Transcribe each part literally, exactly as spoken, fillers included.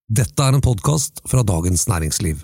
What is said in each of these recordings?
Dette er en podcast fra Dagens Næringsliv.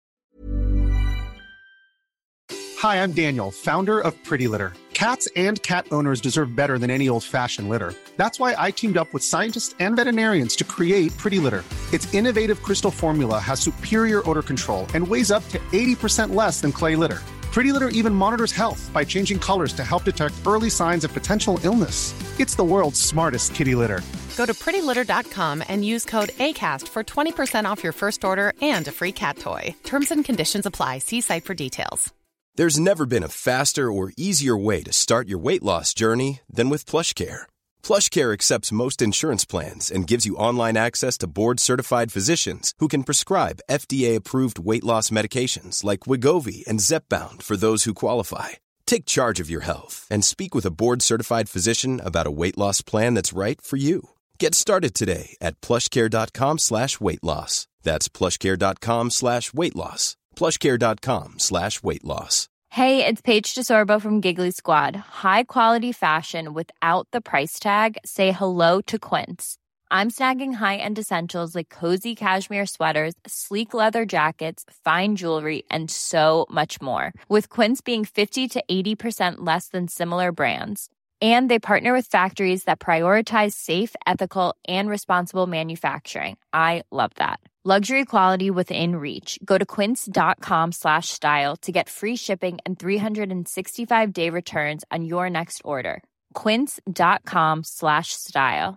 Hi, I'm Daniel, founder of Pretty Litter. Cats and cat owners deserve better than any old-fashioned litter. That's why I teamed up with scientists and veterinarians to create Pretty Litter. Its innovative crystal formula has superior odor control and weighs up to eighty percent less than clay litter. Pretty Litter even monitors health by changing colors to help detect early signs of potential illness. It's the world's smartest kitty litter. Go to pretty litter dot com and use code ACAST for twenty percent off your first order and a free cat toy. Terms and conditions apply. See site for details. There's never been a faster or easier way to start your weight loss journey than with PlushCare. PlushCare accepts most insurance plans and gives you online access to board-certified physicians who can prescribe F D A-approved weight loss medications like Wegovy and Zepbound for those who qualify. Take charge of your health and speak with a board-certified physician about a weight loss plan that's right for you. Get started today at plushcare.com slash weight loss. That's plushcare.com slash weight loss. plushcare.com slash weight loss. Hey, it's Paige DeSorbo from Giggly Squad. High quality fashion without the price tag. Say hello to Quince. I'm snagging high-end essentials like cozy cashmere sweaters, sleek leather jackets, fine jewelry, and so much more. With Quince being fifty to eighty percent less than similar brands. And they partner with factories that prioritize safe, ethical, and responsible manufacturing. I love that. Luxury quality within reach. Go to quince.com slash style to get free shipping and three sixty-five day returns on your next order. Quince.com slash style.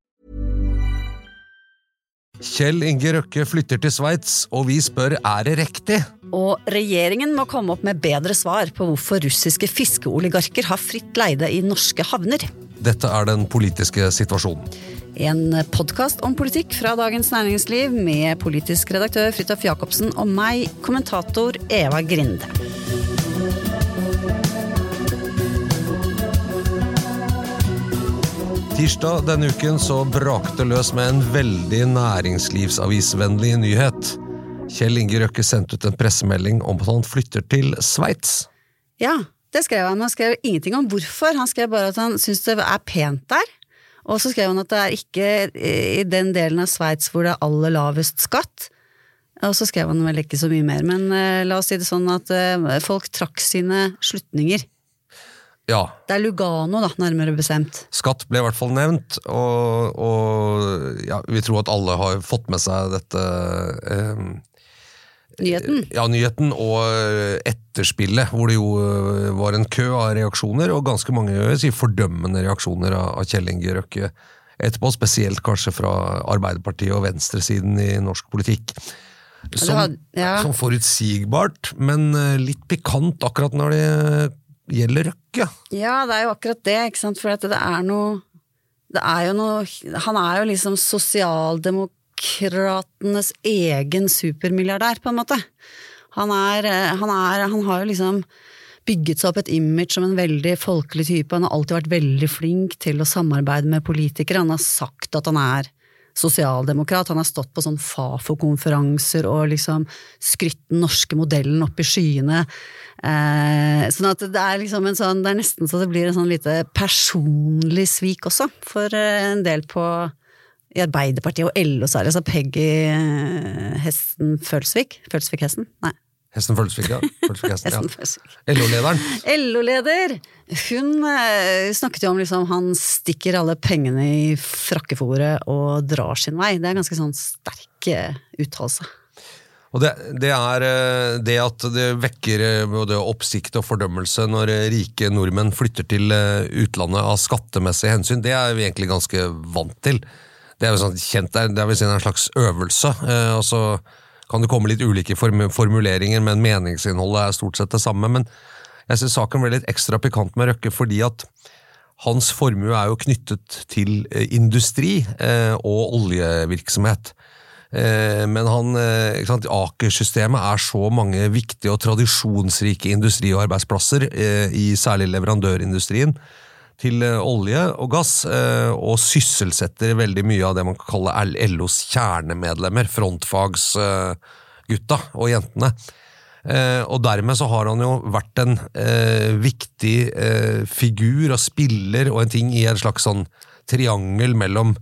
Kjell Inge Røkke flytter til Sveits, og vi spør, er det riktig? Og regjeringen må komme opp med bedre svar på hvorfor russiske fiskeoligarker har fritt leide i norske havner. Dette er den politiske situasjonen. En podcast om politikk fra Dagens Næringsliv med politisk redaktør Fridtjof Jacobsen og meg, kommentator Eva Grinde. Tirsdag denne uken så brakte løs med en veldig næringslivsavisvennlig nyhet. Kjell Inge Røkke sendte ut en pressemelding om at han flytter til Sveits. Ja, det skrev han. Han skrev ingenting om hvorfor. Han skrev bare at han synes det er pent der. Og så skrev han at det er ikke i den delen av Sveits hvor det er aller lavest skatt. Og så skrev han vel ikke så mye mer. Men uh, la oss si det sånn at uh, folk trakk sine slutninger. Ja. Det er Lugano da, nærmere bestemt. Skatt ble i hvert fall nevnt, og, og ja, vi tror at alle har fått med seg dette eh, Nyheten? Ja, nyheten og etterspillet, hvor det jo var en kø av reaksjoner, og ganske mange jeg sier, fordømmende reaksjoner av, av Kjell Inge Røkke etterpå, spesielt kanskje fra Arbeiderpartiet og venstresiden i norsk politikk. Som, had, ja. som forutsigbart, men litt pikant akkurat når det gjelder Røkke. Ja, det er jo akkurat det, ikke sant? For at det er noe, det er jo noe, han er jo liksom sosialdemokratenes egen supermilliardær på en måte. Han er, han er, han har jo liksom bygget seg opp et image som en veldig folkelig type. Han har alltid vært veldig flink til å samarbeide med politikere. Han har sagt at han er sosialdemokrat. Han har stått på sånn FAFO-konferanser og liksom skrytt den norske modellen opp i skyene. Eh, sånn at det er liksom en sånn, det er nesten så det blir en sånn lite personlig svik også, for en del på i Arbeiderpartiet og L O særlig, så Peggy Hesten Følsvik, Følsvik-Hesten? Nei. Hesten Følsvik, ja. Følsvik-Hesten, ja. L O-lederen. L O-leder! Hun eh, snakket jo om liksom, han stikker alle pengene i frakkeforet og drar sin vei. Det er ganske sånn sterk uttalelse. Og det, det er det at det vekker både oppsikt og fordømmelse når rike nordmenn flytter til utlandet av skattemessige hensyn, det er vi egentlig ganske vant til. Det er jo sånn kjent, det er, det er vel en slags øvelse, eh, og så kan det komme litt ulike form- formuleringer, men meningsinnholdet er stort sett det samme. Men jeg synes saken ble litt ekstra pikant med Røkke, fordi at hans formue er jo knyttet til industri eh, og oljevirksomhet. Eh, men han, eh, ikke sant, Aker-systemet er så mange viktige og tradisjonsrike industri- og arbeidsplasser eh, i særlig leverandørindustrien til eh, olje og gass, eh, og sysselsetter veldig mye av det man kan kalle L O's kjernemedlemmer, frontfagsgutta eh, og jentene. Eh, og dermed så har han jo vært en eh, viktig eh, figur og spiller og en ting i en slags sånn triangel mellom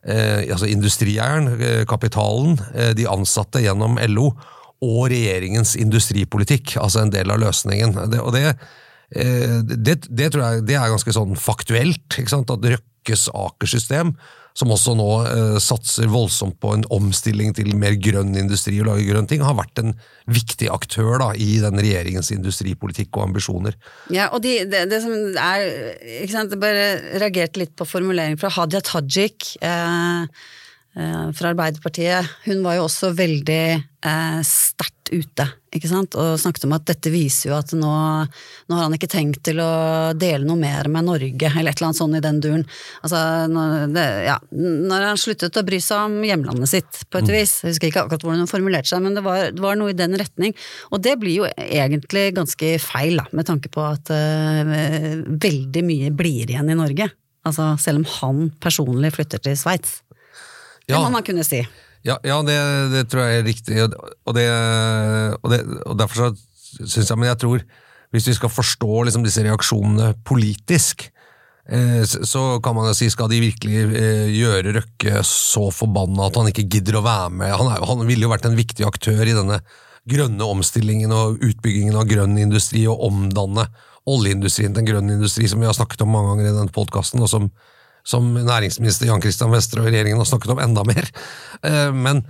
eh, altså industrieieren, eh, kapitalen, eh, de ansatte gjennom L O, og regjeringens industripolitikk, altså en del av løsningen. Det, og det, eh, det, det tror jeg det er ganske sånn faktuelt, ikke sant? At Røkkes Aker-system, som også nå eh, satser voldsomt på en omstilling til mer grønn industri og lage grønne ting, har vært en viktig aktør da, i den regjeringens industripolitikk og ambisjoner. Ja, og de, det, det som er, ikke sant, jeg bare reagerte litt på formuleringen fra Hadia Tajik, eh, eh, fra Arbeiderpartiet. Hun var jo også veldig eh, sterkt ute, ikke sant, og snakket om at dette viser jo at nå, nå har han ikke tenkt til å dele noe mer med Norge, eller et eller annet sånn i den duren. Altså, når, det, ja, når han sluttet å bry seg om hjemlandet sitt, på et vis, jeg husker ikke akkurat hvordan hun formulerte seg, men det var, det var noe i den retning, og det blir jo egentlig ganske feil, da, med tanke på at uh, veldig mye blir igjen i Norge, altså selv om han personlig flytter til Sveits. Det Ja. må man kunne si. Ja, ja det, det tror jeg er riktig, og, det, og, det, og derfor så synes jeg, men jeg tror, hvis vi skal forstå liksom disse reaksjonene politisk, eh, så kan man jo si, skal de virkelig eh, gjøre Røkke så forbanna at han ikke gidder å være med? Han, er, han ville jo vært en viktig aktør i denne grønne omstillingen og utbyggingen av grønn industri, og omdanne oljeindustrien til en grønn industri, som vi har snakket om mange ganger i denne podcasten, og som som næringsminister Jan Christian Vestre og regjeringen har snakket om enda mer. Men,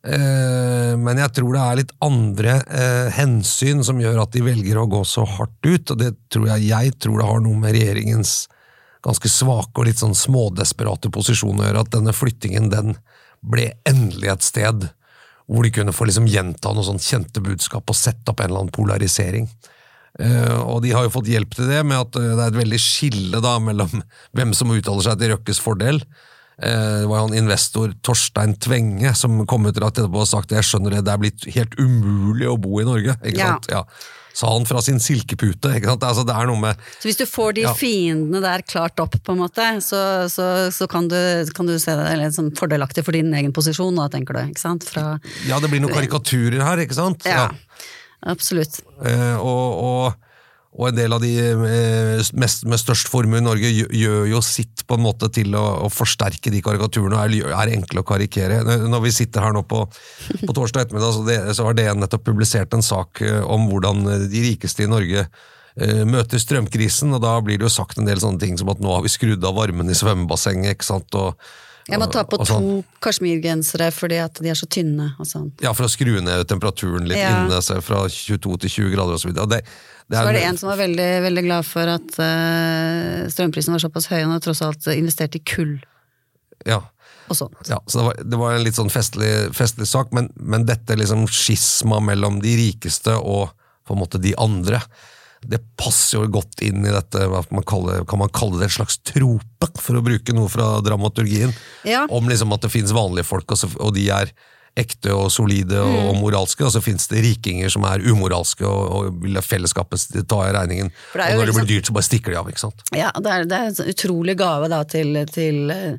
men jeg tror det er litt andre hensyn som gjør at de velger å gå så hardt ut, og det tror jeg, jeg tror det har noe med regjeringens ganske svake og litt sånn smådesperate posisjon å gjøre, at denne flyttingen, den ble endelig et sted hvor de kunne få liksom gjenta noe sånn kjente budskap og sette opp en eller annen polarisering. Uh, og de har jo fått hjelp til det med at uh, det er et veldig skille da mellom hvem som uttaler seg til Røkkes fordel. Uh, det var jo en investor, Torstein Tvenge, som kom ut rett etterpå og sagt jeg skjønner det, det er blitt helt umulig å bo i Norge, ikke Ja. sant? Ja. Sa han fra sin silkepute, ikke sant? Altså, det er noe med... Så hvis du får de Ja. fiendene der klart opp på en måte, så, så, så kan, du, kan du se det eller, sånn fordelaktig for din egen posisjon, da, tenker du, ikke sant? Fra, Ja, det blir noen karikaturer her, ikke sant? ja, absolutt. Eh, og, og, og en del av de eh, mest, med størst formue i Norge gjør, gjør jo sitt på en måte til å, å forsterke de karikaturene, og er, er enkle å karikere. Når vi sitter her nå på, på torsdag ettermiddag, så, det, så har D N nettopp publisert en sak eh, om hvordan de rikeste i Norge eh, møter strømkrisen, og da blir det jo sagt en del sånne ting som at nå har vi skrudd av varmen i svømmebassenget, ikke sant, og Jeg må ta på og sånn. to kasjmirgensere fordi at de er så tynne og sånn. Ja, for å skru ned temperaturen litt Ja. inne, så fra tjueto til tjue grader og så videre. Og det, det Så var det en som var veldig, veldig glad for at uh, strømprisen var såpass høy, og han har tross alt investert i kull Ja, og sånt. ja, så det var, det var en litt sånn festlig, festlig sak, men, men dette liksom skisma mellom de rikeste og på en måte de andre, det passer jo godt inn i dette, hva man kaller, kan man kalle det et slags trope, for å bruke noe fra dramaturgien, Ja. om liksom at det finnes vanlige folk, og, så, og de er ekte og solide og, Mm. og moralske, og så finnes det rikinger som er umoralske og, og vil ha fellesskapet ta i regningen, For det er og jo når det liksom- blir dyrt så bare stikker de av, ikke sant? Ja, det er, det er en sånn utrolig gave da til, til,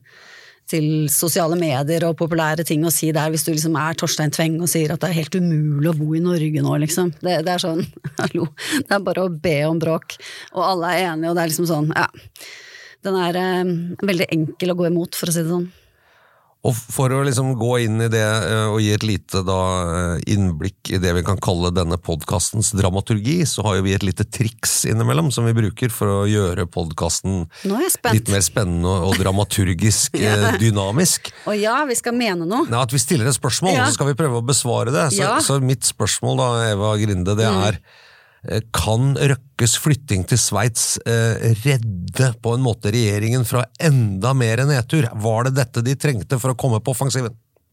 til sosiale medier og populære ting å si der, hvis du liksom er Torstein Tveng og sier at det er helt umulig å bo i Norge nå, liksom. Det, det er sånn, hallo, det er bare å be om bråk, og alle er enige, og det er liksom sånn, ja, den er eh, veldig enkel å gå imot, for å si det sånn. Og for å liksom gå inn i det eh, og gi et lite da, eh, innblikk i det vi kan kalle denne podcastens dramaturgi, så har jo vi et lite triks innimellom som vi bruker for å gjøre podcasten Nå er jeg spent. litt mer spennende og dramaturgisk eh, dynamisk. Og ja, vi skal mene noe. Nei, at vi stiller et spørsmål, Ja. så skal vi prøve å besvare det. Så, Ja. så mitt spørsmål da, Eva Grinde, det er eh, kan Røkkes flytting til Sveits eh, redde på en måte regjeringen fra enda mer nedtur? Var det dette de trengte for å komme på offensiven?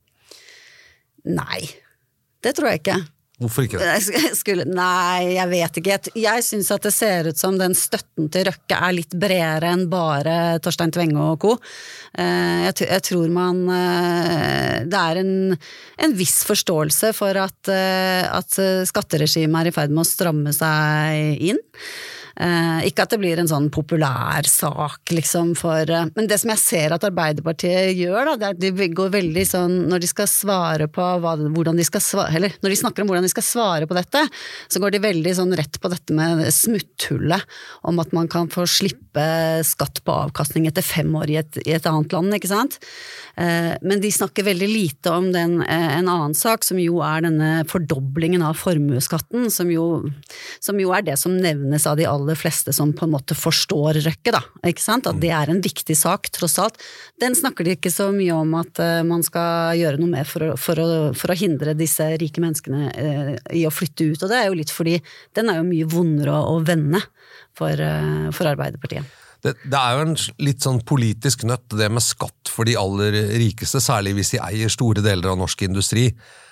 Nei, det tror jeg ikke. Hvorfor ikke det? Jeg skulle, nei, jeg vet ikke. Jeg, jeg synes at det ser ut som den støtten til Røkke er litt bredere enn bare Torstein Tvenge og co. Eh, Jeg, t- jeg tror man eh, det er en, en viss forståelse for at, eh, at skatteregimet er i ferd med å stramme seg inn. Eh, ikke at det blir en sånn populær sak, liksom, for eh, men det som jeg ser at Arbeiderpartiet gjør, da, det er at de går veldig sånn, når de skal svare på hva, hvordan de skal svare, eller når de snakker om hvordan de skal svare på dette, så går de veldig sånn rett på dette med smutthullet, om at man kan få slippe skatt på avkastning etter fem år i et, i et annet land, ikke sant? Eh, men de snakker veldig lite om den, eh, en annen sak, som jo er denne fordoblingen av formueskatten, som jo, som jo er det som nevnes av de aller fleste som på en måte forstår Røkke, da, ikke sant? At det er en viktig sak, tross alt. Den snakker de ikke så mye om at uh, man skal gjøre noe med for å, for å, for å hindre disse rike menneskene uh, i å flytte ut, og det er jo litt fordi den er jo mye vondere å, å vende for, uh, for Arbeiderpartiet. Det, det er jo en litt sånn politisk nøtt, det med skatt for de aller rikeste, særlig hvis de eier store deler av norsk industri,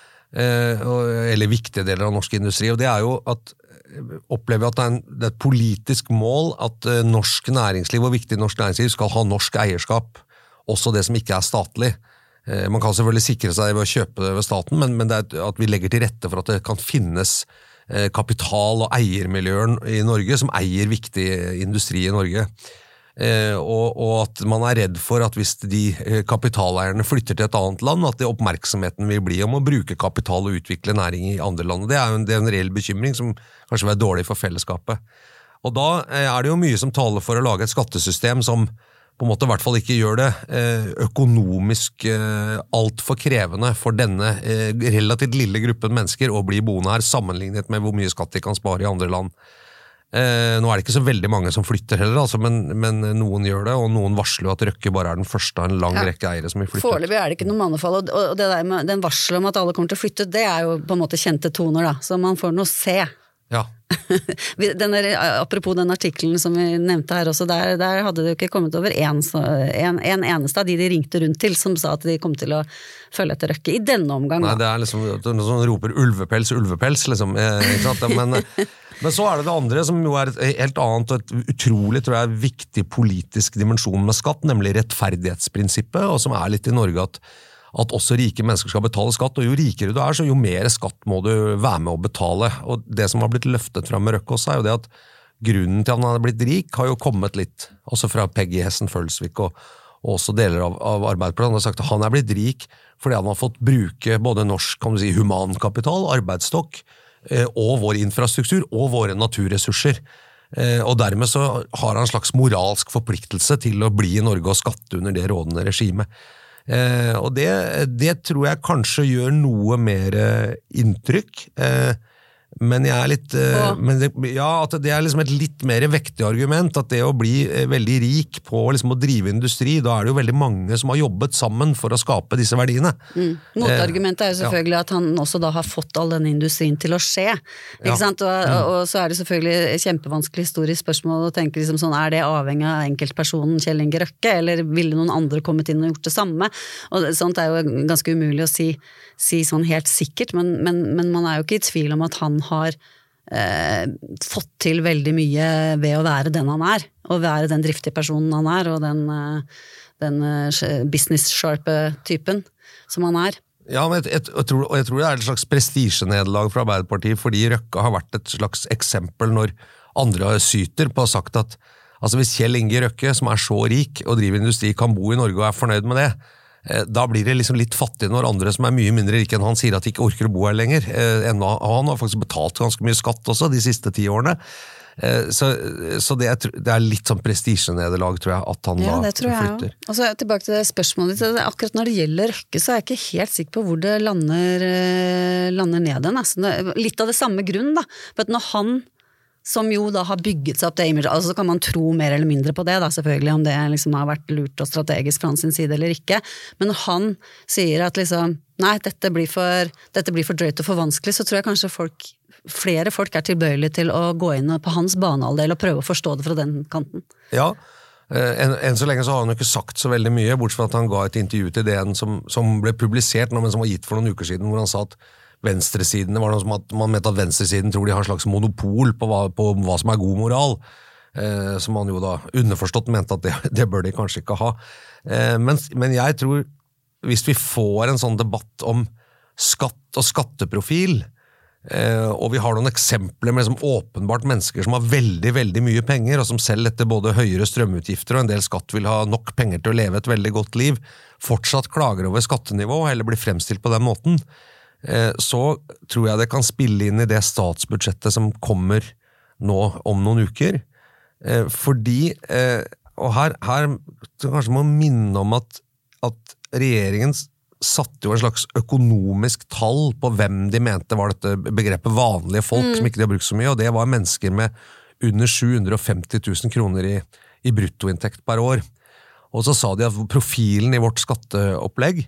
eh, eller viktige deler av norsk industri, og det er jo at opplever at det er, en, det er et politisk mål at uh, norsk næringsliv og viktig norsk næringsliv skal ha norsk eierskap, også det som ikke er statlig. Uh, man kan selvfølgelig sikre seg ved å kjøpe det ved staten, men, men det er at vi legger til rette for at det kan finnes uh, kapital- og eiermiljøer i Norge som eier viktig industri i Norge. Eh, og, og at man er redd for at hvis de eh, kapitaleierne flytter til et annet land, at det oppmerksomheten vil bli om å bruke kapital og utvikle næring i andre land. Det er jo en, det er en reell bekymring som kanskje vil være dårlig for fellesskapet. Og da eh, er det jo mye som taler for å lage et skattesystem som på en måte i hvert fall ikke gjør det eh, økonomisk eh, alt for krevende for denne eh, relativt lille gruppen mennesker å bli boende her, sammenlignet med hvor mye skatt de kan spare i andre land. Eh, nå er det ikke så veldig mange som flytter heller, altså, men, men noen gjør det, og noen varsler at Røkke bare er den første av en lang ja. rekke eiere som vil flytte. Foreløpig er det ikke noe mannefall, og, og det der med den varsel om at alle kommer til å flytte, det er jo på en måte kjente toner da, så man får noe se. Ja. den der, apropos den artikkelen som vi nevnte her også, der, der hadde det jo ikke kommet over en, en, en eneste av de de ringte rundt til, som sa at de kom til å følge etter Røkke i denne omgang. Nei, det er liksom noen som roper ulvepels, ulvepels, liksom, ikke sant? Men Men så er det det andre som jo er et helt annet og et utrolig, tror jeg, viktig politisk dimensjon med skatt, nemlig rettferdighetsprinsippet, og som er litt i Norge at, at også rike mennesker skal betale skatt, og jo rikere du er, så jo mer skatt må du være med å betale. Og det som har blitt løftet frem med Røkke også, er jo det at grunnen til at han har blitt rik har jo kommet litt, også fra Peggy Hessen Følsvik og, og også deler av, av Arbeiderpartiet. Han har sagt at han er blitt rik fordi han har fått bruke både norsk, kan du si, humankapital, arbeidsstokk, og vår infrastruktur og våre naturressurser. Og dermed så har han en slags moralsk forpliktelse til å bli i Norge og skatte under det rådende regimet. Og det, det tror jeg kanskje gjør noe mer inntrykk. Men jeg er litt men det, ja, at det er liksom et litt mer vektig argument, at det å bli veldig rik på liksom å drive industri, da er det jo veldig mange som har jobbet sammen for å skape disse verdiene. Mm. Motargumentet er jo selvfølgelig ja. at han også da har fått all denne industrien til å skje, ikke ja. sant? Og, mm. og så er det selvfølgelig kjempevanskelig historisk spørsmål å tenke liksom sånn, er det avhengig av enkeltpersonen Kjell Inge Røkke, eller ville noen andre kommet inn og gjort det samme? Og sånt er jo ganske umulig å si, si sånn helt sikkert, men, men, men man er jo ikke i tvil om at han har eh, fått til veldig mye ved å være den han er, og være den driftige personen han er, og den, den business-sharpe typen som han er. Ja, men jeg, jeg, jeg, tror, og jeg tror det er et slags prestisjenederlag fra Arbeiderpartiet, fordi Røkke har vært et slags eksempel når andre syter på å ha sagt at altså hvis Kjell Inge Røkke, som er så rik og driver industri, kan bo i Norge og er fornøyd med det, da blir det liksom litt fattig når andre som er mye mindre rike enn han sier at de ikke orker å bo her lenger. Enda, han har faktisk betalt ganske mye skatt også de siste ti årene. Så, så det, er, det er litt sånn prestisjenederlag, tror jeg, at han ja, da flytter. Og så tilbake til det spørsmålet ditt. Akkurat når det gjelder Røkke, så er jeg ikke helt sikker på hvor det lander, lander ned den. Altså, litt av det samme grunn, da. For at når han som jo da har bygget seg opp det image, altså så kan man tro mer eller mindre på det da, selvfølgelig, om det liksom har vært lurt og strategisk fra hans side eller ikke, men han sier at liksom, nei, dette blir for, dette blir for drøyt og for vanskelig, så tror jeg kanskje folk, flere folk er tilbøyelige til å gå inn på hans banehalvdel og prøve å forstå det fra den kanten. Ja, enn en så lenge så har han jo ikke sagt så veldig mye, bortsett fra at han ga et intervju til D N som, som ble publisert nå, men som var gitt for noen uker siden, hvor han sa at venstresiden, det var noe som at man mente at venstresiden tror de har en slags monopol på hva, på hva som er god moral, eh, som man jo da underforstått mente at det, det bør de kanskje ikke ha. Eh, men, men jeg tror, hvis vi får en sånn debatt om skatt og skatteprofil, Eh, og vi har noen eksempler med liksom, åpenbart mennesker som har veldig, veldig mye penger, og som selv etter både høyere strømutgifter og en del skatt vil ha nok penger til å leve et veldig godt liv, fortsatt klager over skattenivå, eller blir fremstilt på den måten. Eh, så tror jeg det kan spille inn i det statsbudsjettet som kommer nå om noen uker. Eh, fordi, eh, og her, her kanskje må minne om at, at regjeringen satte jo en slags økonomisk tall på hvem de mente var dette begrepet vanlige folk, mm. som ikke de har brukt så mye, og det var mennesker med under sju hundre og femti tusen kroner i, i bruttoinntekt per år. Og så sa de at profilen i vårt skatteopplegg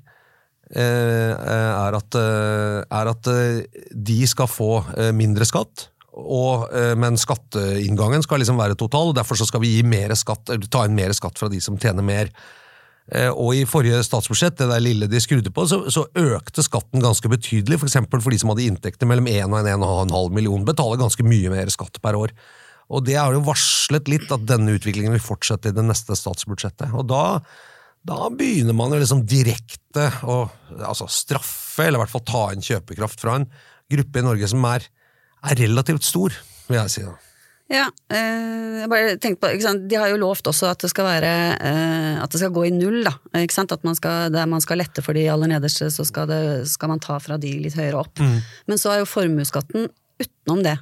eh, er, at, er at de skal få mindre skatt, og, men skatteinngangen skal liksom være total, og derfor så skal vi gi mer skatt, ta inn mer skatt fra de som tjener mer. Og i forrige statsbudsjett, det der lille de skrudde på, så, så økte skatten ganske betydelig, for eksempel for de som hadde inntekter mellom en og en og en halv million, betaler ganske mye mer skatt per år. Og det har jo varslet litt at denne utviklingen vil fortsette i det neste statsbudsjettet. Og da, da begynner man jo liksom direkte å altså straffe, eller i hvert fall ta inn kjøpekraft fra en gruppe i Norge som er, er relativt stor, vil jeg si da. Ja, eh, jeg bare tenkte på, ikke sant? De har jo lovt også at det skal være, eh, at det skal gå i null da, ikke sant? At man skal, der man skal lette for de aller nederste, så skal, det, skal man ta fra de litt høyere opp. Mm. Men så er jo formuesskatten utenom det.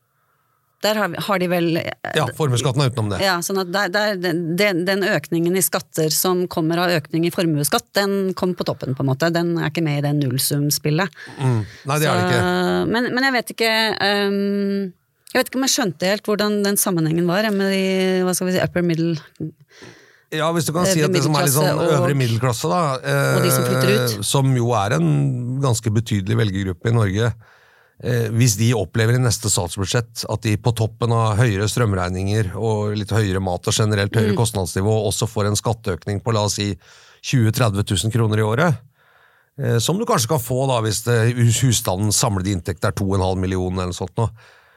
Der har, har de vel... Ja, formuesskatten er utenom det. Ja, sånn at der, der, den, den økningen i skatter som kommer av økning i formuesskatt, den kommer på toppen på en måte. Den er ikke med i det nullsumspillet. Mm. Nei, det er det ikke. Så, men, men jeg vet ikke... Um, Jeg vet ikke om jeg skjønte helt hvordan den sammenhengen var med de, hva skal vi si, upper middle... Ja, hvis du kan si at det som er litt sånn øvre middelklasse da, eh, og de som flytter ut. Som jo er en ganske betydelig velgergruppe i Norge, eh, hvis de opplever i neste statsbudsjett at de på toppen av høyere strømregninger og litt høyere mat og generelt høyere mm. kostnadsnivå også får en skatteøkning på, la oss si, tjue til tretti tusen kroner i året, eh, som du kanskje kan få da hvis det, husstandens samlede inntekt er to og en halv million eller noe sånt nå.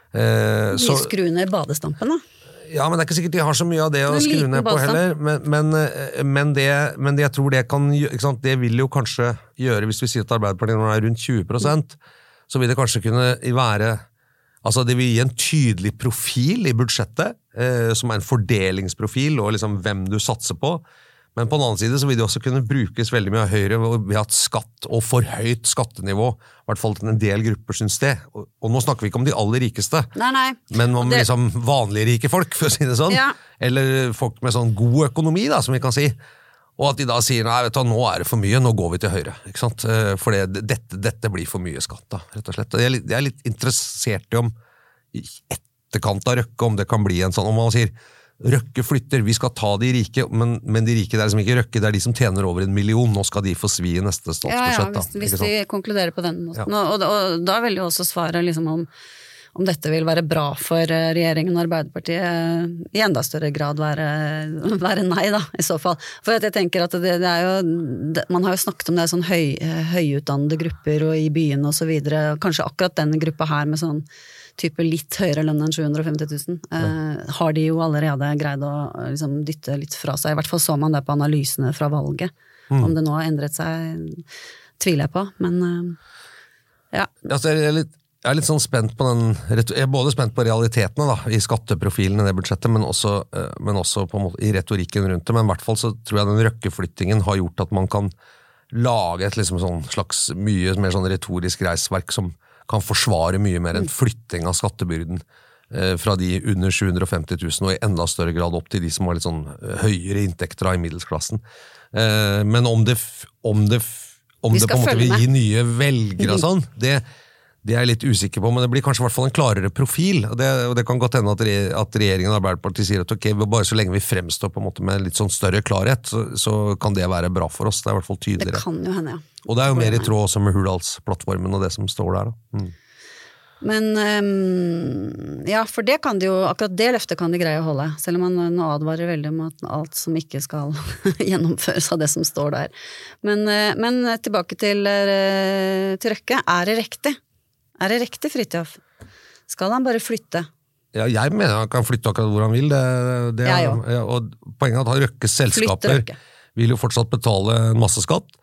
Eh, de skru ned badestampen da? Ja, men det er ikke sikkert de har så mye av det å skru ned på heller, men, men, men, det, men det jeg tror det kan, ikke sant, det vil jo kanskje gjøre, hvis vi sier at Arbeiderpartiet nå er rundt tjue prosent, så vil det kanskje kunne være, altså det vil gi en tydelig profil i budsjettet, eh, som er en fordelingsprofil, og liksom hvem du satser på. Men på den annen side så vil det også kunne brukes veldig mye av Høyre ved at skatt og for høyt skattenivå, i hvert fall til en del grupper synes det. Og, og nå snakker vi ikke om de aller rikeste, nei, nei. Men om det... liksom vanlige rike folk, for å si det sånn. Ja. Eller folk med sånn god økonomi, da, som vi kan si. Og at de da sier, nei, vet du, nå er det for mye, nå går vi til Høyre. Ikke sant? For det, dette, dette blir for mye skatt, da, rett og slett. Og jeg er litt, jeg er litt interessert i om, i etterkant av Røkke, om det kan bli en sånn, om man sier, Røkke flytter, vi skal ta de rike, men, men de rike det er liksom ikke Røkke, det er de som tjener over en million, nå skal de få svi i neste statsbudsjett. Ja, ja, hvis, hvis de konkluderer på den måten. Ja. Og, og, og da vil jo også svare liksom om, om dette vil være bra for regjeringen og Arbeiderpartiet i enda større grad være, være nei da, i så fall. For jeg tenker at det, det er jo, det, man har jo snakket om det sånn høy, høyutdannede grupper og i byen og så videre, kanskje akkurat denne gruppa her med sånn type litt høyere lønn enn sju hundre og femti tusen, eh, har de jo allerede greid å liksom, dytte litt fra seg. I hvert fall så man det på analysene fra valget. Mm. Om det nå har endret seg, tviler jeg på, men eh, ja. Altså, jeg, er litt, jeg er litt sånn spent på den, jeg er både spent på realitetene da, i skatteprofilen i det budsjettet, men også, men også på en måte, i retorikken rundt det, men i hvert fall så tror jeg den røkkeflyttingen har gjort at man kan lage et liksom, sånn, slags mye mer sånn retorisk reisverk som kan forsvare mye mer enn flytting av skattebyrden eh, fra de under sju hundre og femti tusen og i enda større grad opp til de som har litt sånn høyere inntekter i middelsklassen. Eh, men om det, om det, om det på en måte vil gi nye velgere og sånn, det, det er jeg litt usikker på, men det blir kanskje i hvert fall en klarere profil, og det, og det kan godt hende at, re, at regjeringen og Arbeiderpartiet sier at ok, bare så lenge vi fremstår på en måte med litt sånn større klarhet, så, så kan det være bra for oss, det er i hvert fall tydeligere. Det kan jo hende, ja. Og det er jo mer i tråd også med Hurdalsplattformen og det som står der. Da. Mm. Men um, ja, for det kan de jo, akkurat det løftet kan de greie å holde, selv om man nå advarer veldig om at alt som ikke skal gjennomføres av det som står der. Men, uh, men tilbake til, uh, til Røkke, er det riktig? Er det riktig, Fridtjof? Skal han bare flytte? Ja, jeg mener han kan flytte akkurat hvor han vil. Det, det er, ja, og poenget er at Røkkes selskaper vil jo fortsatt betale en masse skatt.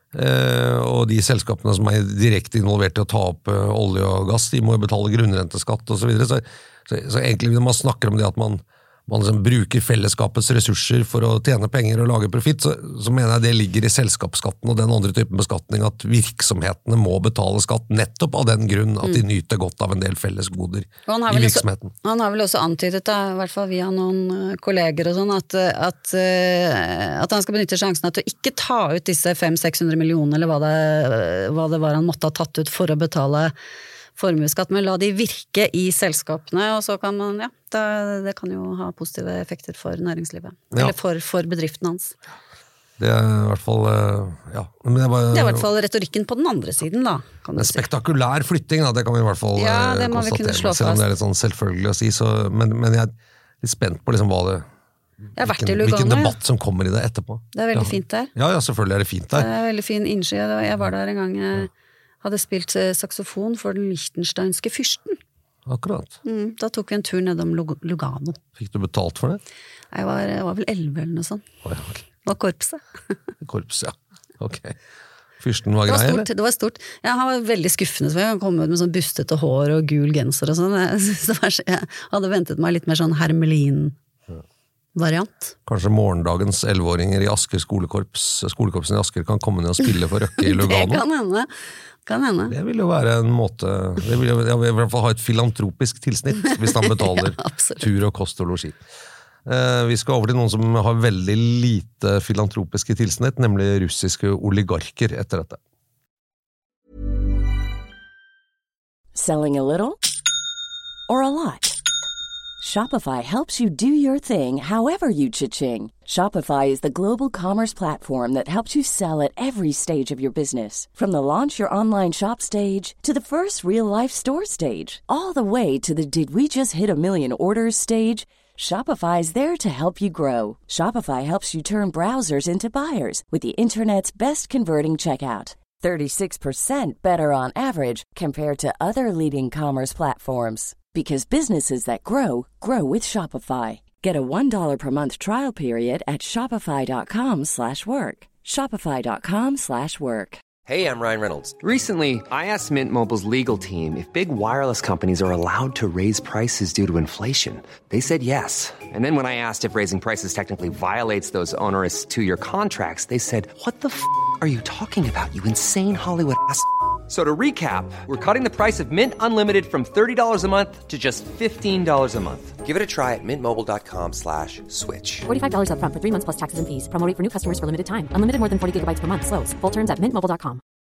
eh, og de selskapene som er direkte involvert i å ta opp eh, olje og gass, de må jo betale grunnrenteskatt og så videre, så, så, så egentlig når man snakker om det at man man liksom bruker fellesskapets ressurser for å tjene penger og lage profitt, så, så mener jeg det ligger i selskapsskatten og den andre typen beskatning, at virksomhetene må betale skatt nettopp av den grunn at de nyter godt av en del fellesgoder i virksomheten. Også, han har vel også antydet, da, i hvert fall via noen kolleger og sånn, at, at, at han skal benytte sjansen til å ikke ta ut disse fem til seks hundre millioner, eller hva det, hva det var han måtte ha tatt ut for å betale formueskatt, men la de virke i selskapene, og så kan man, ja, det, det kan jo ha positive effekter for næringslivet, ja. Eller for, for bedriften hans. Det er i hvert fall, ja. Men det, var, det er i hvert fall retorikken på den andre siden, da. Kan en spektakulær flytting, da, det kan vi i hvert fall ja, det må vi kunne slå fast. Selv om det er litt sånn selvfølgelig å si, så, men, men jeg er litt spent på liksom hva det, hvilken, hvilken debatt som kommer i det etterpå. Det er veldig ja. fint der. Ja, ja, selvfølgelig er det fint der. Det er veldig fin innsky, jeg var der en gang, jeg hadde spilt saksofon for den liechtensteinske fyrsten. Akkurat. Mm, da tok vi en tur nedom Lugano. Fikk du betalt for det? Jeg var, jeg var vel elleve eller noe sånt. Oh, ja, okay. Det var korpset. Korps, ja. Ok. Fyrsten var grei, det var stort, eller? Det var stort. Ja, han var veldig skuffende, så jeg kom ut med sånn bustete hår og gul genser og sånn. Jeg, jeg hadde ventet meg litt mer sånn Hermelin variant. Kanskje morgendagens elleveåringer i Asker skolekorps, skolekorpsen i Asker kan komme ned og spille for Røkke i Lugano. Det kan hende. Kan hende. Det vil jo være en måte, det vil jo i hvert fall ha et filantropisk tilsnitt, hvis han betaler ja, tur og kost og logi. Eh, vi skal over til noen som har veldig lite filantropiske tilsnitt, nemlig russiske oligarker etter dette. Selling a little or a lot? Shopify helps you do your thing however you cha-ching. Shopify is the global commerce platform that helps you sell at every stage of your business. From the launch your online shop stage to the first real-life store stage, all the way to the did we just hit a million orders stage. Shopify is there to help you grow. Shopify helps you turn browsers into buyers with the internet's best converting checkout. thirty-six percent better on average compared to other leading commerce platforms. Because businesses that grow, grow with Shopify. Get a one dollar per month trial period at shopify.com slash work. Shopify.com slash work. Hey, I'm Ryan Reynolds. Recently, I asked Mint Mobile's legal team if big wireless companies are allowed to raise prices due to inflation. They said yes. And then when I asked if raising prices technically violates those onerous two-year contracts, they said, what the f*** are you talking about, you insane Hollywood ass f- So to recap, we're cutting the price of Mint Unlimited from thirty dollars a month to just fifteen dollars a month. Give it a try at mintmobile.com slash switch. forty-five dollars up front for three months plus taxes and fees. Promo rate for new customers for limited time. Unlimited more than forty gigabytes per month. Slows full terms at mint mobile dot com.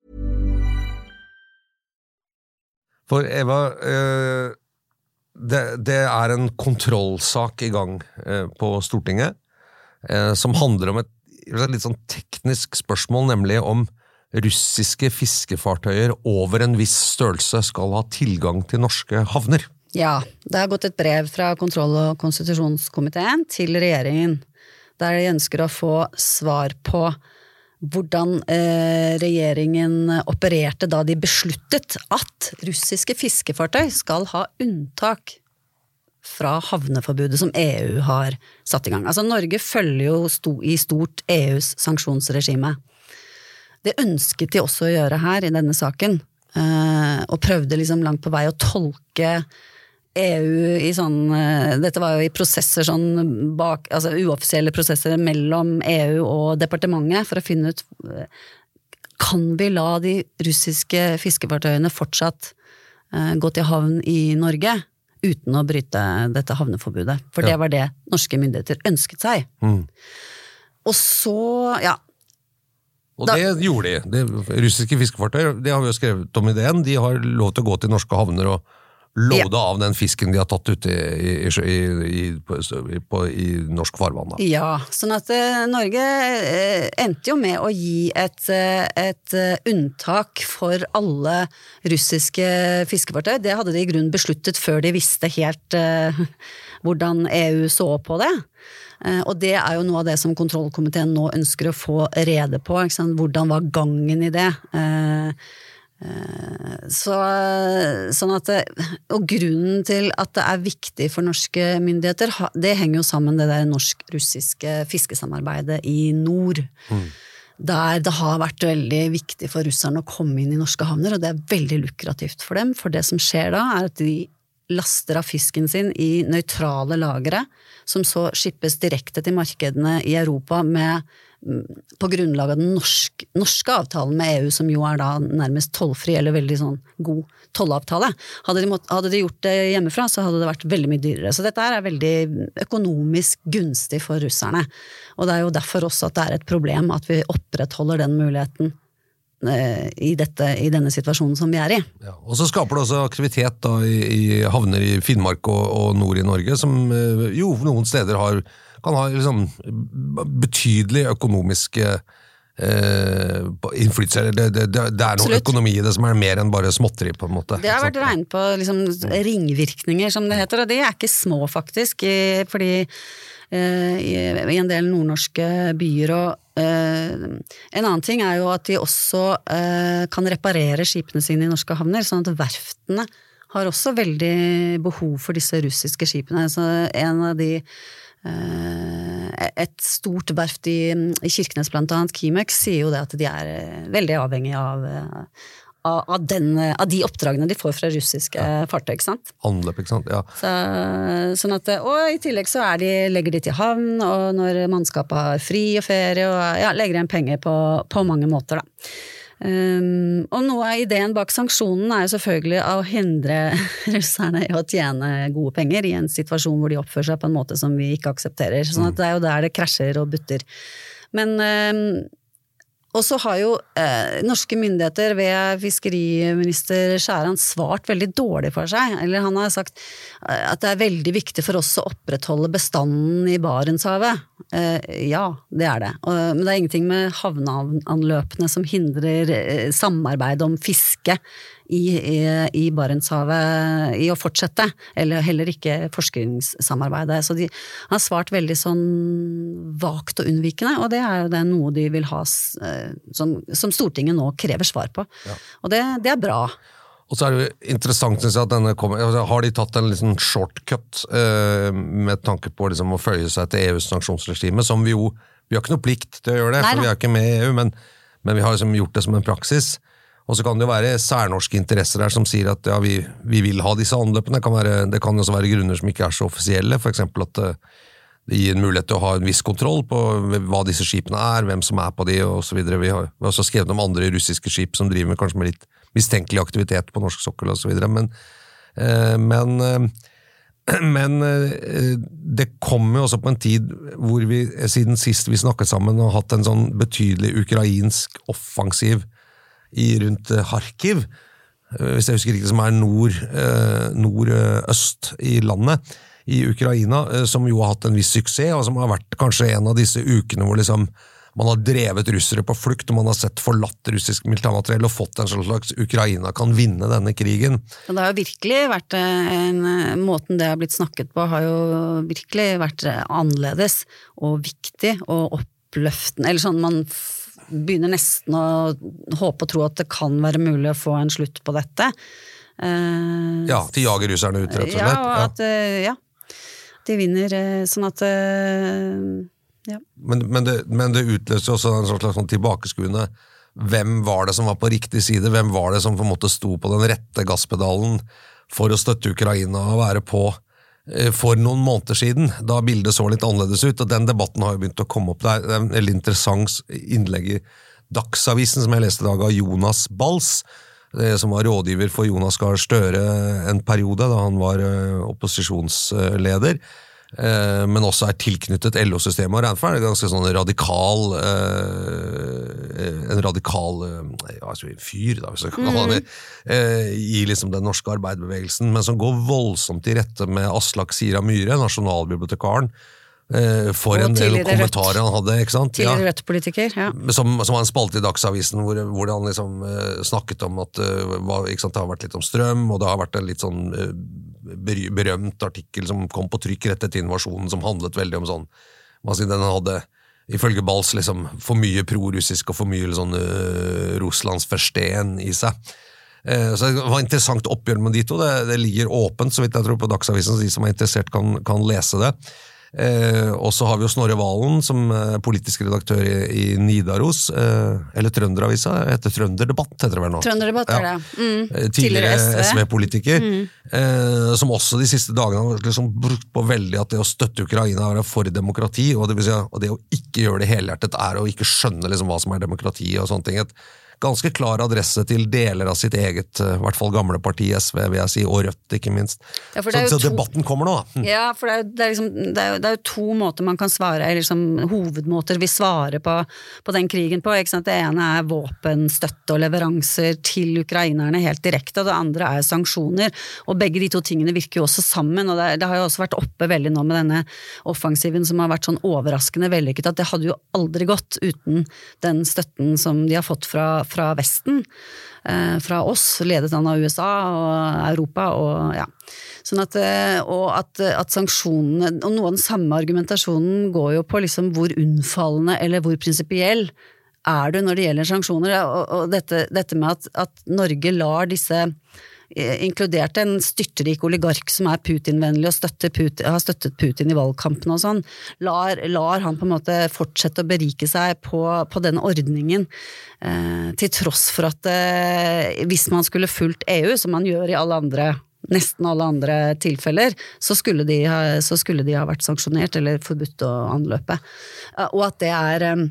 For Eva, eh, det, det er en kontrollsak i gang eh, på Stortinget, eh, som handler om et, et litt sånn teknisk spørsmål, nemlig om russiske fiskefartøyer over en viss størrelse skal ha tilgang til norske havner. Ja, det har gått et brev fra kontroll- og konstitusjonskomiteen til regjeringen, der de ønsker å få svar på hvordan eh, regjeringen opererte da de besluttet at russiske fiskefartøy skal ha unntak fra havneforbudet som E U har satt i gang. Altså Norge følger jo sto, i stort E U's sanksjonsregime. Det ønsket de også å gjøre her i denne saken, og prøvde liksom langt på vei å tolke E U i sånn, dette var jo i prosesser sånn bak, altså uoffisielle prosesser mellom E U og departementet for å finne ut, kan vi la de russiske fiskefartøyene fortsatt gå til havn i Norge uten å bryte dette havneforbudet? For ja. Det var det norske myndigheter ønsket seg. Mm. Og så, ja, Og da, det gjorde de. De russiske fiskefartøy, det har vi jo skrevet om ideen, de har lov til å gå til norske havner og lode ja. Av den fisken de har tatt ute i, i, i, i, på, på, i norsk farvann. Da. Ja, sånn at eh, Norge eh, endte jo med å gi et, et unntak for alle russiske fiskefartøy. Det hadde de i grunnen besluttet før de visste helt eh, hvordan E U så på det. Og det er jo noe av det som kontrollkomiteen nå ønsker å få rede på, ikke sant? Hvordan var gangen i det? Så, sånn at det, og grunnen til at det er viktig for norske myndigheter, det henger jo sammen med det der norsk-russiske fiskesamarbeidet i nord. Mm. der det har vært veldig viktig for russerne å komme inn i norske havner, og det er veldig lukrativt for dem, for det som skjer da er at de laster av fisken sin i nøytrale lagre, som så skippes direkte til markedene i Europa med, på grunnlag av den norsk, norske avtalen med E U, som jo er da nærmest tollfri, eller veldig sånn god tollavtale. Hadde de, mått, hadde de gjort det hjemmefra, så hadde det vært veldig mye dyrere. Så dette er veldig økonomisk gunstig for russerne. Og det er jo derfor også at det er et problem at vi opprettholder den muligheten I, dette, i denne situasjonen som vi er i. Ja, og så skaper det også aktivitet da, i, i havner i Finnmark og, og nord i Norge, som jo noen steder har, kan ha liksom, betydelig økonomiske eh, innflytelse. Det, det, det, det er noe økonomi i det som er mer enn bare småtteri på en måte. Det har vært regnet på liksom, ringvirkninger, som det heter, og det er ikke små faktisk, fordi eh, i, i en del nordnorske byer og Uh, en annen ting er jo at de også uh, kan reparere skipene sine i norske havner, sånn at verftene har også veldig behov for disse russiske skipene. Så en av de uh, et stort verft i, i Kirkenes blant annet, Kimex, sier jo det at de er uh, veldig avhengige av uh, Av, den, av de oppdragene de får fra russiske ja. fartøy, ikke sant? Anløp, ikke sant? Ja. Så, sånn at, og i tillegg så er de, legger de til havn, og når mannskapet har fri og ferie, og ja, legger igjen penger på, på mange måter da. Um, og noe av ideen bak sanksjonen er jo selvfølgelig å hindre russerne i å tjene gode penger i en situasjon hvor de oppfører seg på en måte som vi ikke aksepterer. Sånn at det er jo der det krasjer og butter. Men um, Og så har jo eh, norske myndigheter ved fiskeriminister Skjæran svart veldig dårlig for seg. Eller han har sagt eh, at det er veldig viktig for oss å opprettholde bestanden i Barentshavet. Eh, ja, det er det. Og, men det er ingenting med havneanløpene som hindrer eh, samarbeid om fiske i, i, i Barentshavet i å fortsette, eller heller ikke forskningssamarbeidet. Så de har svart veldig sånn vagt og unnvikende, og det er jo det noe de vil ha som, som Stortinget nå krever svar på. Ja. Og det, det er bra. Og så er det jo interessant, synes jeg, at denne kommer, har de tatt en liten shortcut eh, med tanke på liksom, å følge seg til E U's sanksjonsregime, som vi jo, vi har ikke noe plikt til å gjøre det, Nei, for vi er ikke med i E U, men, men vi har liksom gjort det som en praksis. Og så kan det jo være særnorske interesser der som sier at ja, vi, vi vil ha disse anløpene. Det kan, være, det kan også være grunner som ikke er så offisielle, for eksempel at det gir en mulighet til å ha en viss kontroll på hva disse skipene er, hvem som er på de, og så videre. Vi har, vi har også skrevet om andre russiske skip som driver med kanskje med litt mistenkelig aktivitet på norsk sokkel, og så videre. Men, eh, men, eh, men eh, det kommer jo også på en tid hvor vi, siden sist vi snakket sammen, har hatt en sånn betydelig ukrainsk offensiv i rundt Kharkiv, hvis jeg husker riktig, som er nord, nord-øst i landet, i Ukraina, som jo har hatt en viss suksess, og som har vært kanskje en av disse ukene hvor liksom man har drevet russere på flukt, og man har sett forlatt russisk militærmateriell og fått en slags Ukraina kan vinne denne krigen. Det har jo virkelig vært en, måten det har blitt snakket på, har jo virkelig vært annerledes og viktig og oppløftende, eller sånn man begynner nesten å håpe og tro at det kan være mulig å få en slutt på dette. Uh, ja, de jager russerne ut, rett og slett. Ja, og at, uh, ja, de vinner uh, sånn at uh, ja. Men, men, det, men det utløser også en slags sånn tilbakeskuende. Hvem var det som var på riktig side? Hvem var det som på en måte sto på den rette gasspedalen for å støtte Ukraina og være på for noen måneder siden, da bildet så litt annerledes ut, og den debatten har jo begynt å komme opp der. Det er en veldig interessant innlegg i Dagsavisen som jeg leste i dag av Jonas Bals, som var rådgiver for Jonas Gahr Støre en periode da han var opposisjonsleder, men også er tilknyttet L O-systemet og Reinfeldt. Det er ganske sånn radikal en radikal ja, fyr da, hvis jeg kan kalle det, i liksom den norske arbeiderbevegelsen, men som går voldsomt i rette med Aslak Sira Myhre, nasjonalbibliotekaren, for en del kommentarer han hadde, ikke sant? Tidligere Rødt-politiker, ja. Som, som var en spalte i Dagsavisen, hvor, hvor han liksom uh, snakket om at uh, var, ikke sant, det har vært litt om strøm, og det har vært en litt sånn uh, berømt artikkel som kom på trykk rett etter invasjonen, som handlet veldig om sånn, man sier den hadde, ifølge Bals, liksom, for mye pro-russisk og for mye sånn uh, Russlands forsten i seg. Uh, så det var interessant oppgjør med de to, det, det ligger åpent, så vidt jeg tror på Dagsavisen, så de som er interessert kan, kan lese det. Eh, og så har vi jo Snorre Valen som eh, politisk redaktør i, i Nidaros, eh, eller Trønderavisa, heter Trønderdebatt, heter det vel nå. Trønderdebatt er det. Mm. Tidligere, Tidligere S V-politiker, mm. eh, som også de siste dagene har liksom brukt på veldig at det å støtte Ukraina er for demokrati, og det, vil si, og det å ikke gjøre det helhjertet er å ikke skjønne liksom hva som er demokrati og sånne ting. Et ganske klar adresse til deler av sitt eget, i hvert fall gamle parti, S V, vil jeg si, og Rødt, ikke minst. Ja, så, så to... debatten kommer nå. Hm. Ja, for det er, det, er liksom, det, er jo, det er jo to måter man kan svare, liksom, hovedmåter vi svarer på, på den krigen på, ikke sant? Det ene er våpenstøtte og leveranser til ukrainerne helt direkte, og det andre er sanksjoner, og begge de to tingene virker jo også sammen, og det, det har jo også vært oppe veldig nå med denne offensiven som har vært sånn overraskende vellykket, at det hadde jo aldri gått uten den støtten som de har fått fra fra Vesten, eh, fra oss, ledet an av U S A og Europa, og ja. Sånn at, og at, at sanksjonene, og noe av den samme argumentasjonen går jo på liksom hvor unnfallende eller hvor prinsipiell er du når det gjelder sanksjoner, og, og dette, dette med at, at Norge lar disse inkludert en styrtrik oligark som er Putin-vennlig og støtter Putin, har støttet Putin i valgkampen og sånn, lar, lar han på en måte fortsette å berike seg på, på den ordningen, eh, til tross for at eh, hvis man skulle fulgt E U, som man gjør i alle andre, nesten alle andre tilfeller, så skulle de ha, så skulle de ha vært sanksjonert eller forbudt å anløpe. Eh, og at det er eh,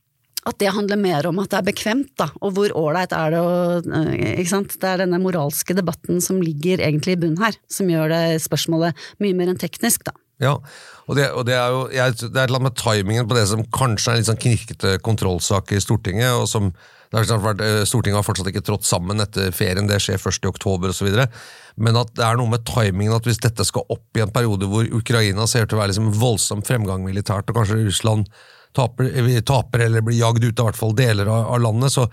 at det handler mer om at det er bekvemt da, og hvor ålreit er det å, ikke sant? Det er denne moralske debatten som ligger egentlig i bunn her, som gjør det spørsmålet mye mer enn teknisk da. Ja, og det, og det er jo jeg, det er et eller annet med timingen på det som kanskje er en litt sånn knirkete kontrollsak i Stortinget, og som det har vært, Stortinget har fortsatt ikke trådt sammen etter ferien, det skjer først i oktober og så videre, men at det er noe med timingen at hvis dette skal opp i en periode hvor Ukraina ser til å være liksom voldsom fremgang militært, og kanskje Russland Taper, taper eller blir jagd ut av hvert fall deler av, av landet, så,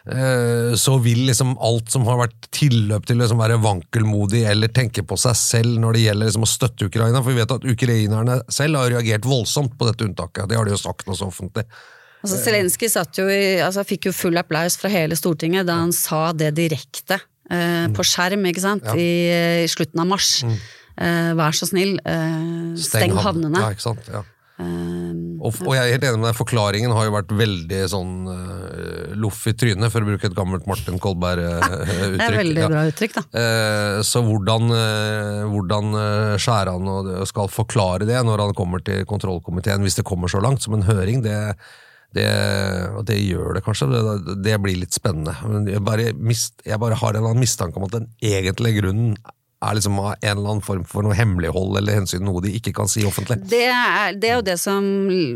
eh, så vil liksom alt som har vært tilløp til å liksom være vankelmodig eller tenke på seg selv når det gjelder liksom å støtte Ukraina, for vi vet at ukrainerne selv har reagert voldsomt på dette unntaket, det har de jo sagt også offentlig. Altså Zelenskyj satt jo i, altså fikk jo full applaus fra hele Stortinget da han sa det direkte eh, på skjerm, ikke sant, ja. I, i slutten av mars. Mm. Eh, vær så snill, eh, steng, steng havnene. Ja, ikke sant, ja. Um, og, og jeg er helt enig med deg, forklaringen har jo vært veldig sånn uh, luff i trynet, for å bruke et gammelt Martin Kolberg-uttrykk. Det er veldig bra uttrykk da. Uh, så hvordan, uh, hvordan skjærer han og skal forklare det når han kommer til kontrollkomiteen, hvis det kommer så langt som en høring, det, det, det gjør det kanskje, det, det blir litt spennende. Men jeg bare, mist, jeg bare har en eller annen mistanke om at den egentlige grunnen er liksom en eller annen form for noe hemmelighold eller hensyn, noe de ikke kan si offentlig. Det er, det er jo det som,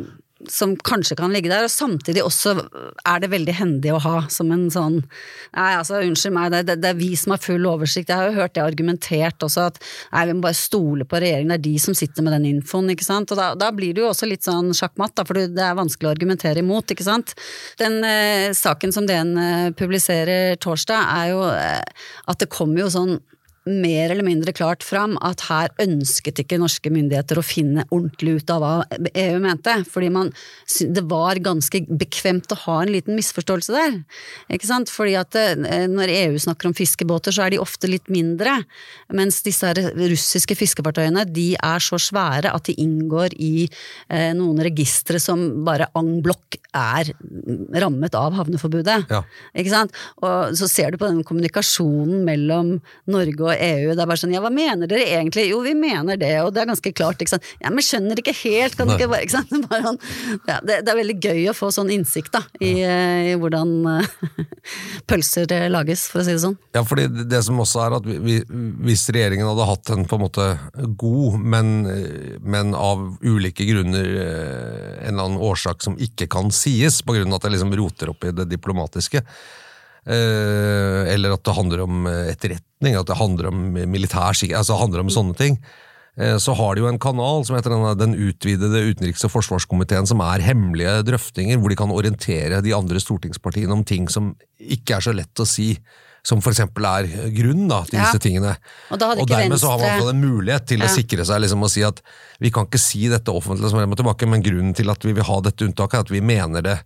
som kanskje kan ligge der, og samtidig også er det veldig hendig å ha som en sånn, nei altså unnskyld meg, det, det, det er vi som har full oversikt, jeg har jo hørt det argumentert også at nei, vi må bare stole på regjeringen, det er de som sitter med den infoen, ikke sant, og da, da blir det jo også litt sånn sjakkmatt da, for det er vanskelig å argumentere imot, ikke sant. Den eh, saken som den eh, publiserer torsdag er jo eh, at det kommer jo sånn mer eller mindre klart fram at her ønsket ikke norske myndigheter å finne ordentlig ut av hva E U mente, fordi man, det var ganske bekvemt å ha en liten misforståelse der, ikke sant? Fordi at når E U snakker om fiskebåter så er de ofte litt mindre, mens disse russiske fiskefartøyene, de er så svære at de inngår i eh, noen registre som bare en blokk er rammet av havneforbudet, ja. Ikke sant? Og så ser du på den kommunikasjonen mellom Norge og E U, det er bare sånn, ja, hva mener dere egentlig? Jo, vi mener det, og det er ganske klart, ikke sant? Ja, men skjønner ikke helt, kan ikke bare, ikke sant? Bare, ja, det, det er veldig gøy å få sånn innsikt da, i, i hvordan uh, pølser lages, for å si det sånn. Ja, fordi det som også er at vi, vi, hvis regjeringen hadde hatt en på en måte god, men, men av ulike grunner en eller annen årsak som ikke kan sies, på grunn av at det liksom roter opp i det diplomatiske, eller at det handler om etterretning, at det handler om militær sikkerhet, altså det handler om sånne ting, så har de jo en kanal som heter den utvidede utenriks- og forsvarskomiteen, som er hemmelige drøftinger, hvor de kan orientere de andre stortingspartiene om ting som ikke er så lett å si, som for eksempel er grunn da, til ja. Disse tingene. Og, og dermed venstre... så har man fått en mulighet til ja. Å sikre seg liksom, og si at vi kan ikke si dette offentlig som frem og tilbake, men grunnen til at vi vil ha dette unntaket er at vi mener det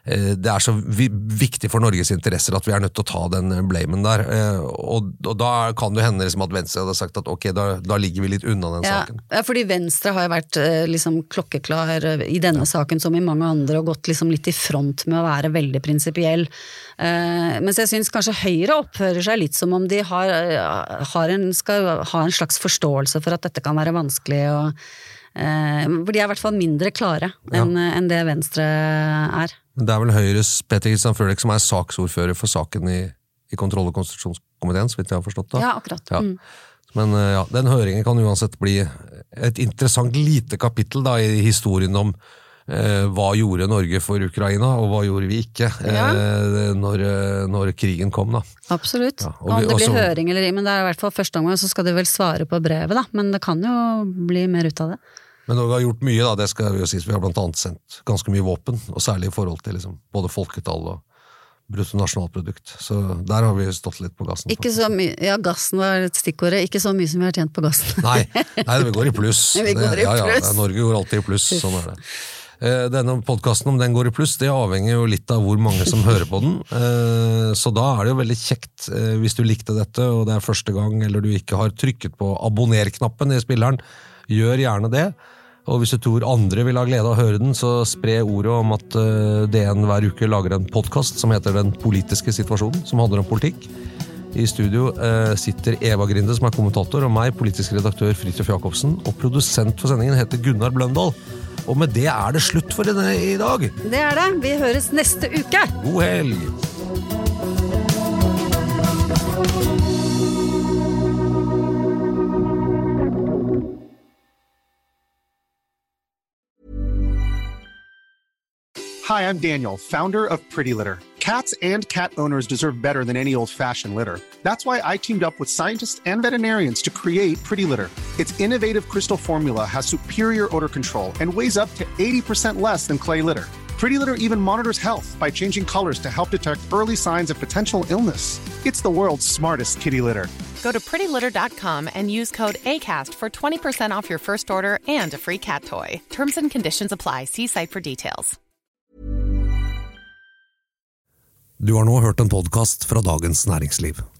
det er så viktig for Norges interesser at vi er nødt til å ta den blamen der, og, og da kan det hende liksom at Venstre hadde sagt at ok, da, da ligger vi litt unna den ja, saken. Ja, fordi Venstre har jo vært liksom klokkeklar i denne ja. saken som i mange andre, og gått liksom litt i front med å være veldig prinsipiell. Uh, mens jeg synes kanskje Høyre oppfører seg litt som om de har, har en, skal ha en slags forståelse for at dette kan være vanskelig, og for de er i hvert fall mindre klare enn, ja. enn det Venstre er. Det er vel Høyres Peter Kristian Frølich som er saksordfører for saken i, i kontroll- og konstitusjonskomiteen, så vidt jeg har forstått det. Ja, akkurat. Ja. Mm. Men ja, den høringen kan uansett bli et interessant lite kapittel da, i historien om eh, hva gjorde Norge for Ukraina, og hva gjorde vi ikke ja. eh, når, når krigen kom da. Absolutt. Ja, og om vi, det blir også, høring eller men det er i hvert fall første gang, så skal de vel svare på brevet da, men det kan jo bli mer ut av det. Men Norge har gjort mye da, det skal vi jo si, vi har blant annet sendt ganske mye våpen, og særlig i forhold til liksom, både folketall og bruttonasjonalprodukt. Så der har vi stått litt på gassen. Ikke så mye, ja, gassen var et stikkordet, ikke så mye som vi har tjent på gassen. nei, nei, vi går i pluss. vi går i ja, pluss. Ja, Norge går alltid i pluss, sånn er det. Denne podcasten, om den går i pluss, det avhenger jo litt av hvor mange som hører på den. Så da er det jo veldig kjekt hvis du likte dette, og det er første gang, eller du ikke har trykket på abonner-knappen i spilleren, gjør gjerne det. Og hvis du tror andre vil ha glede av å høre den, så spre ordet om at D N hver uke lager en podcast som heter Den politiske situasjonen, som handler om politikk. I studio sitter Eva Grinde, som er kommentator, og meg, politisk redaktør Fridtjof Jacobsen, og produsent for sendingen heter Gunnar Bløndal. Og med det er det slutt for denne i dag. Det er det. Vi høres neste uke. God helg! Hi, I'm Daniel, founder of Pretty Litter. Cats and cat owners deserve better than any old-fashioned litter. That's why I teamed up with scientists and veterinarians to create Pretty Litter. Its innovative crystal formula has superior odor control and weighs up to eighty percent less than clay litter. Pretty Litter even monitors health by changing colors to help detect early signs of potential illness. It's the world's smartest kitty litter. Go to pretty litter dot com and use code ACAST for twenty percent off your first order and a free cat toy. Terms and conditions apply. See site for details. Du har nå hørt en podcast fra Dagens Næringsliv.